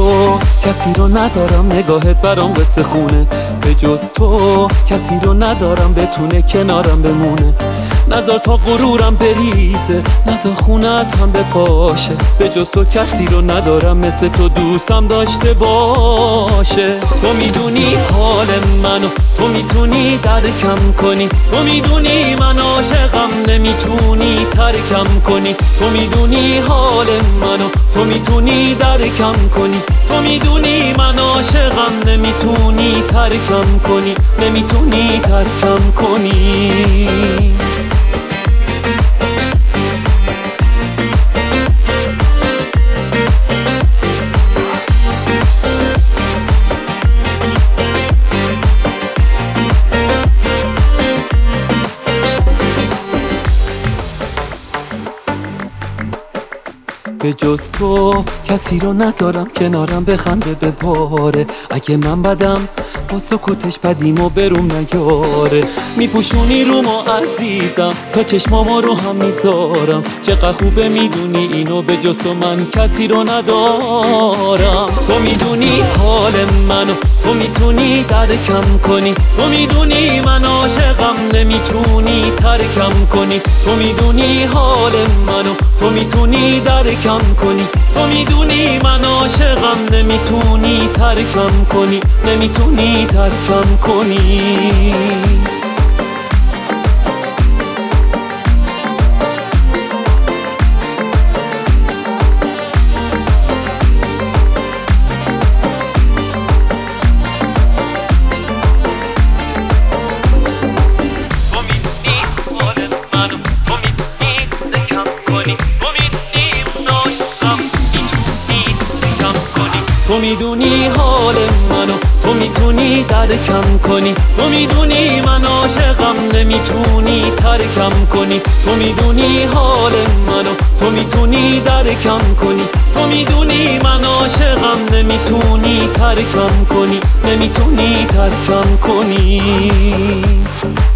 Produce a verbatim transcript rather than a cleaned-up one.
تو کسی رو ندارم، نگاهت برام قصه خونه. به جز تو کسی رو ندارم بتونه کنارم بمونه. نذار تا غرورم بریزه، نذار خونه از هم بپاشه. به جز تو کسی رو ندارم مثل تو دوستم داشته باشه. تو میدونی حال منو، تو میتونی درکم کنی. تو میدونی من عاشقم، نمیتونی ترکم کنی. تو میدونی حال منو، تو میتونی درکم کنی. تو میدونی من عاشقم، نمیتونی ترکم کنی. نمیتونی ترکم کنی. به جز تو کسی رو ندارم کنارم بخنده بباره. اگه من بدم با سکوتش بدیم و بروم نیاره. میپوشونی رومو عزیزم، تا چشمامو رو هم میذارم. چقدر خوبه میدونی اینو، به جز تو من کسی رو ندارم. تو میدونی حال منو، تو میتونی درکم کنی. تو میدونی من عاشقم، نمیتونی ترکم کنی. تو میدونی حال منو، تو میتونی درکم کنی. تو میدونی من عاشقم، نمیتونی ترکم کنی. نمیتونی ترکم کنی. تو میدونی حال منو، تو میتونی درکم کنی. تو میدونی من عاشقم، نمیتونی ترکم کنی. تو میدونی حال منو، تو میتونی درکم کنی. تو میدونی من عاشقم، نمیتونی ترکم کنی. نمیتونی ترکم کنی.